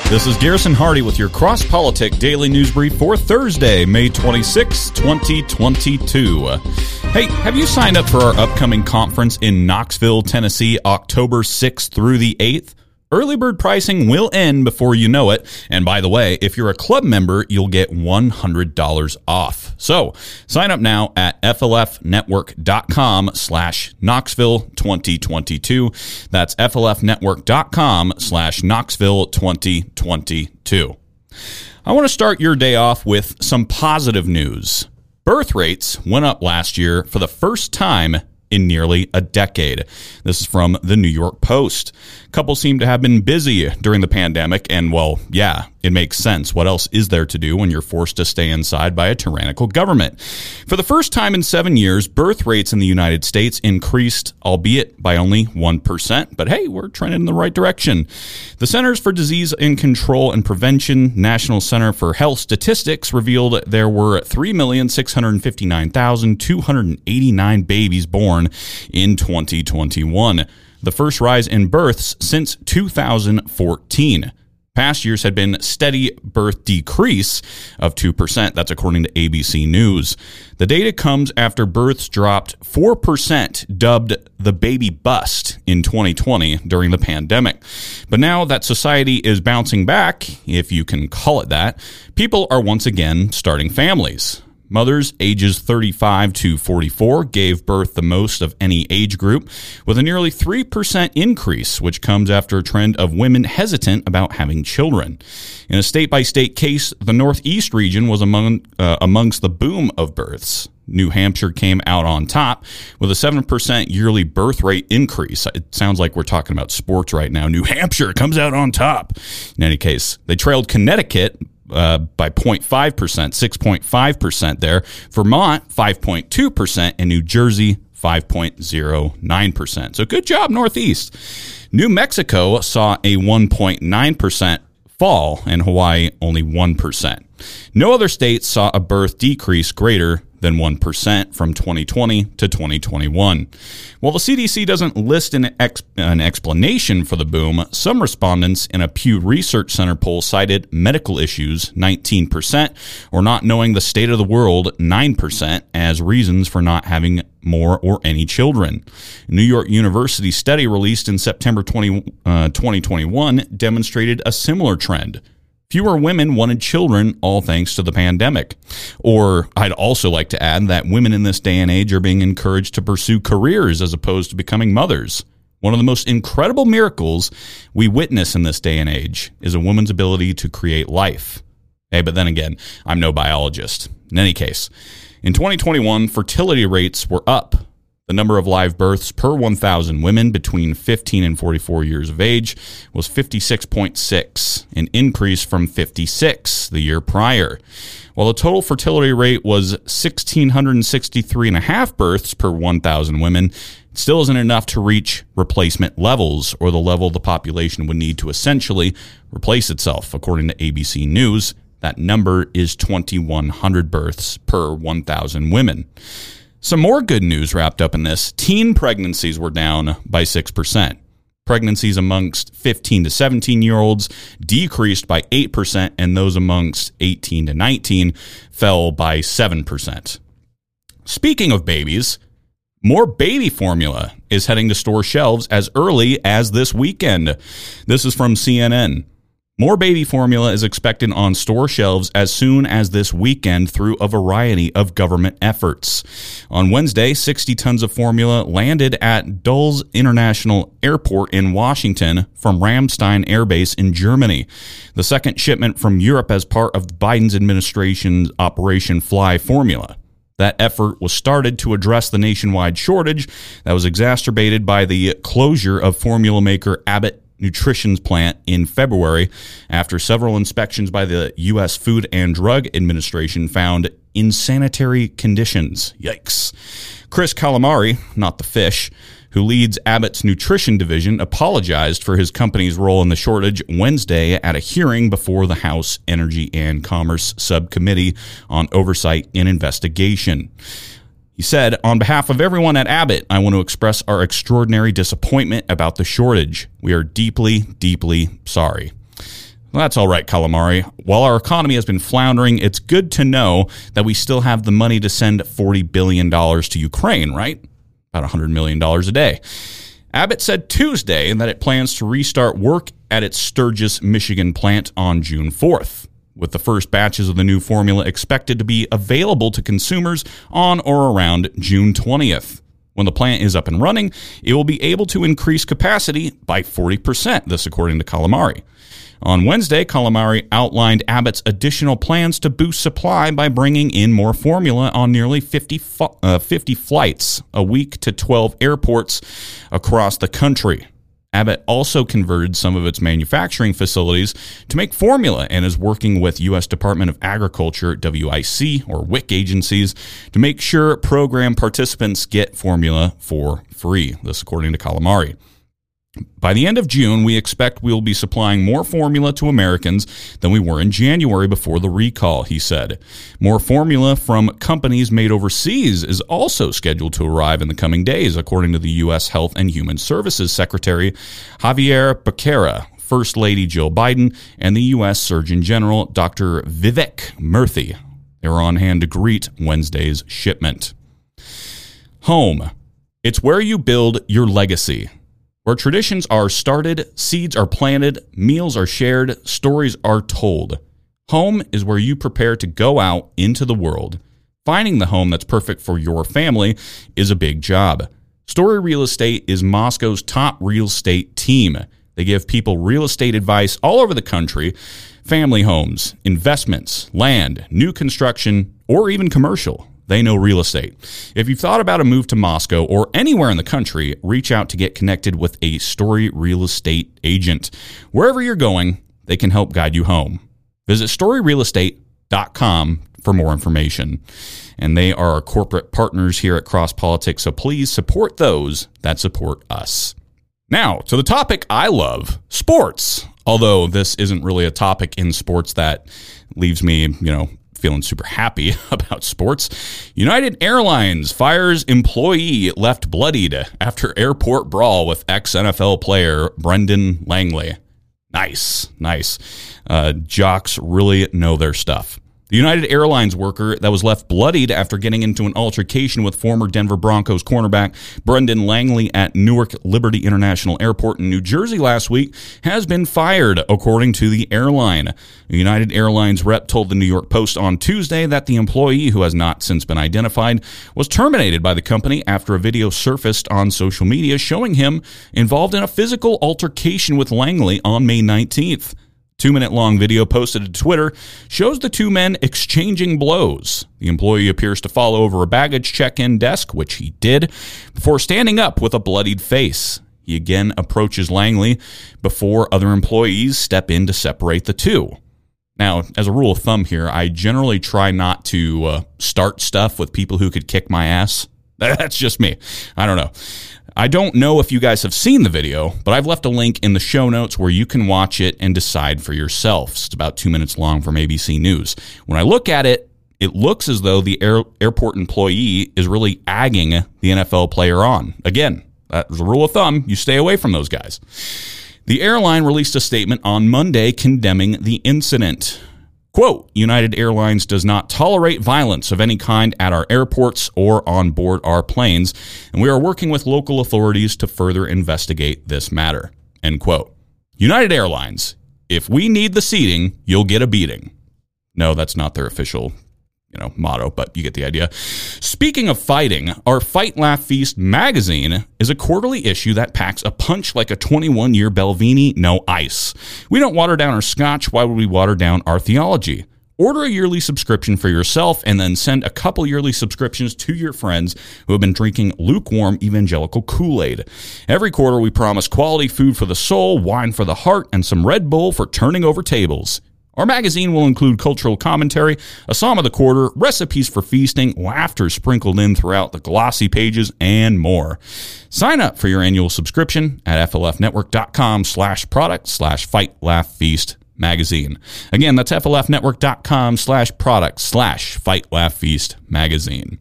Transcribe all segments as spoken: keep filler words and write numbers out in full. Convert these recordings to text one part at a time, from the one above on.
This is Garrison Hardy with your Cross Politic Daily News Brief for Thursday, May twenty-sixth, twenty twenty-two. Hey, have you signed up for our upcoming conference in Knoxville, Tennessee, October sixth through the eighth? Early bird pricing will end before you know it. And by the way, if you're a club member, you'll get one hundred dollars off. So sign up now at flfnetwork.com slash Knoxville 2022. That's flfnetwork.com slash Knoxville 2022. I want to start your day off with some positive news. Birth rates went up last year for the first time in nearly a decade. This is from the New York Post. Couples seem to have been busy during the pandemic, and well, yeah, it makes sense. What else is there to do when you're forced to stay inside by a tyrannical government? For the first time in seven years, birth rates in the United States increased, albeit by only one percent. But hey, we're trending in the right direction. The Centers for Disease and Control and Prevention, National Center for Health Statistics revealed there were three million six hundred fifty-nine thousand two hundred eighty-nine babies born in twenty twenty-one, the first rise in births since two thousand fourteen. Past years had been steady birth decrease of two percent. That's according to A B C News. The data comes after births dropped four percent, dubbed the baby bust, in twenty twenty during the pandemic. But now that society is bouncing back, if you can call it that, people are once again starting families. Mothers ages thirty-five to forty-four gave birth the most of any age group, with a nearly three percent increase, which comes after a trend of women hesitant about having children. In a state-by-state case, the Northeast region was among uh, amongst the boom of births. New Hampshire came out on top with a seven percent yearly birth rate increase. It sounds like we're talking about sports right now. New Hampshire comes out on top. In any case, they trailed Connecticut Uh, by zero point five percent, six point five percent there. Vermont, five point two percent, and New Jersey, five point zero nine percent. So good job, Northeast. New Mexico saw a one point nine percent fall, and Hawaii only one percent. No other state saw a birth decrease greater than one percent from twenty twenty to twenty twenty-one. While the C D C doesn't list an, ex- an explanation for the boom, some respondents in a Pew Research Center poll cited medical issues, nineteen percent, or not knowing the state of the world, nine percent, as reasons for not having more or any children. A New York University study released in September twentieth, uh, twenty twenty-one demonstrated a similar trend. Fewer women wanted children, all thanks to the pandemic. Or I'd also like to add that women in this day and age are being encouraged to pursue careers as opposed to becoming mothers. One of the most incredible miracles we witness in this day and age is a woman's ability to create life. Hey, but then again, I'm no biologist. In any case, in twenty twenty-one, fertility rates were up. The number of live births per one thousand women between fifteen and forty-four years of age was fifty-six point six, an increase from fifty-six the year prior. While the total fertility rate was one thousand six hundred sixty-three and a half births per one thousand women, it still isn't enough to reach replacement levels, or the level the population would need to essentially replace itself. According to A B C News, that number is two thousand one hundred births per one thousand women. Some more good news wrapped up in this. Teen pregnancies were down by six percent. Pregnancies amongst fifteen to seventeen-year-olds decreased by eight percent, and those amongst eighteen to nineteen fell by seven percent. Speaking of babies, more baby formula is heading to store shelves as early as this weekend. This is from C N N. More baby formula is expected on store shelves as soon as this weekend through a variety of government efforts. On Wednesday, sixty tons of formula landed at Dulles International Airport in Washington from Ramstein Air Base in Germany. The second shipment from Europe as part of Biden's administration's Operation Fly Formula. That effort was started to address the nationwide shortage that was exacerbated by the closure of formula maker Abbott Nutrition's plant in February after several inspections by the U S Food and Drug Administration found insanitary conditions. Yikes. Chris Calamari, not the fish, who leads Abbott's nutrition division, apologized for his company's role in the shortage Wednesday at a hearing before the House Energy and Commerce Subcommittee on Oversight and Investigation. He said, "On behalf of everyone at Abbott, I want to express our extraordinary disappointment about the shortage. We are deeply, deeply sorry." Well, that's all right, Calamari. While our economy has been floundering, it's good to know that we still have the money to send forty billion dollars to Ukraine, right? About one hundred million dollars a day. Abbott said Tuesday that it plans to restart work at its Sturgis, Michigan plant on June fourth, with the first batches of the new formula expected to be available to consumers on or around June twentieth. When the plant is up and running, it will be able to increase capacity by forty percent, this according to Calamari. On Wednesday, Calamari outlined Abbott's additional plans to boost supply by bringing in more formula on nearly fifty, uh, fifty flights a week to twelve airports across the country. Abbott also converted some of its manufacturing facilities to make formula and is working with U S Department of Agriculture, W I C, or W I C agencies to make sure program participants get formula for free, this according to Calamari. By the end of June, we expect we will be supplying more formula to Americans than we were in January before the recall, he said. More formula from companies made overseas is also scheduled to arrive in the coming days, according to the U S Health and Human Services Secretary Javier Becerra, First Lady Jill Biden, and the U S Surgeon General Doctor Vivek Murthy. They were on hand to greet Wednesday's shipment. Home. It's where you build your legacy. Where traditions are started, seeds are planted, meals are shared, stories are told. Home is where you prepare to go out into the world. Finding the home that's perfect for your family is a big job. Story Real Estate is Moscow's top real estate team. They give people real estate advice all over the country, family homes, investments, land, new construction, or even commercial. They know real estate. If you've thought about a move to Moscow or anywhere in the country, reach out to get connected with a Story Real Estate agent. Wherever you're going, they can help guide you home. Visit story real estate dot com for more information. And they are our corporate partners here at Cross Politics, so please support those that support us. Now, to the topic I love, sports. Although this isn't really a topic in sports that leaves me, you know, feeling super happy about sports. United Airlines fires employee left bloodied after airport brawl with ex-N F L player Brendan Langley. Nice, nice. Uh, jocks really know their stuff. The United Airlines worker that was left bloodied after getting into an altercation with former Denver Broncos cornerback Brendan Langley at Newark Liberty International Airport in New Jersey last week has been fired, according to the airline. The United Airlines rep told the New York Post on Tuesday that the employee, who has not since been identified, was terminated by the company after a video surfaced on social media showing him involved in a physical altercation with Langley on May nineteenth. Two-minute-long video posted to Twitter shows the two men exchanging blows. The employee appears to fall over a baggage check-in desk, which he did, before standing up with a bloodied face. He again approaches Langley before other employees step in to separate the two. Now, as a rule of thumb here, I generally try not to uh, start stuff with people who could kick my ass. That's just me. I don't know. I don't know if you guys have seen the video, but I've left a link in the show notes where you can watch it and decide for yourself. It's about two minutes long from A B C News. When I look at it, it looks as though the air, airport employee is really agging the N F L player on. Again, that's a rule of thumb. You stay away from those guys. The airline released a statement on Monday condemning the incident. Quote, United Airlines does not tolerate violence of any kind at our airports or on board our planes, and we are working with local authorities to further investigate this matter. End quote. United Airlines, if we need the seating, you'll get a beating. No, that's not their official, you know, motto, but you get the idea. Speaking of fighting, our Fight, Laugh, Feast magazine is a quarterly issue that packs a punch like a twenty-one-year Belvini, no ice. We don't water down our scotch. Why would we water down our theology? Order a yearly subscription for yourself and then send a couple yearly subscriptions to your friends who have been drinking lukewarm evangelical Kool-Aid. Every quarter, we promise quality food for the soul, wine for the heart, and some Red Bull for turning over tables. Our magazine will include cultural commentary, a psalm of the quarter, recipes for feasting, laughter sprinkled in throughout the glossy pages, and more. Sign up for your annual subscription at flfnetwork.com slash product slash fight, laugh, feast magazine. Again, that's flfnetwork.com slash product slash fight, laugh, feast magazine.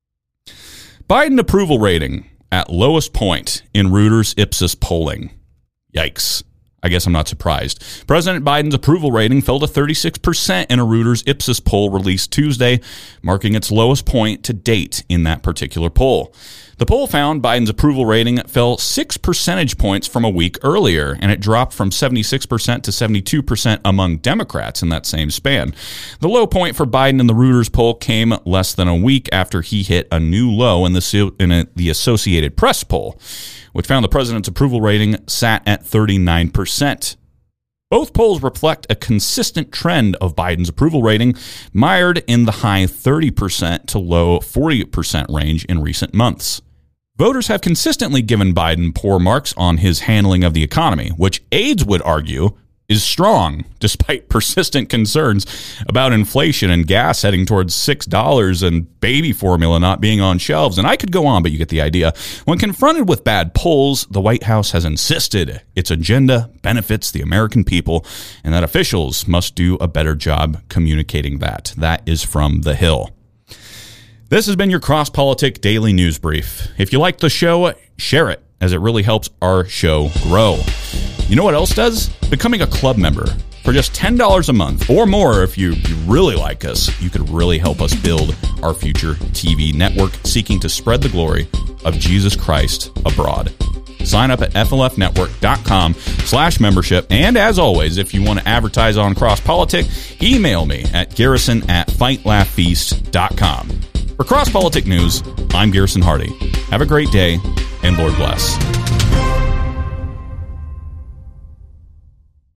Biden approval rating at lowest point in Reuters Ipsos polling. Yikes. I guess I'm not surprised. President Biden's approval rating fell to thirty-six percent in a Reuters Ipsos poll released Tuesday, marking its lowest point to date in that particular poll. The poll found Biden's approval rating fell six percentage points from a week earlier, and it dropped from seventy-six percent to seventy-two percent among Democrats in that same span. The low point for Biden in the Reuters poll came less than a week after he hit a new low in the, in a, the Associated Press poll, which found the president's approval rating sat at thirty-nine percent. Both polls reflect a consistent trend of Biden's approval rating, mired in the high thirty percent to low forty percent range in recent months. Voters have consistently given Biden poor marks on his handling of the economy, which aides would argue is strong, despite persistent concerns about inflation and gas heading towards six dollars and baby formula not being on shelves. And I could go on, but you get the idea. When confronted with bad polls, the White House has insisted its agenda benefits the American people and that officials must do a better job communicating that. That is from The Hill. This has been your Cross Politic Daily News Brief. If you like the show, share it, as it really helps our show grow. You know what else does? Becoming a club member. For just ten dollars a month or more, if you, you really like us, you could really help us build our future T V network seeking to spread the glory of Jesus Christ abroad. Sign up at F L F network dot com slash membership. And as always, if you want to advertise on Cross Politic, email me at garrison at fight laugh feast dot com. For Cross Politic News, I'm Garrison Hardy. Have a great day, and Lord bless.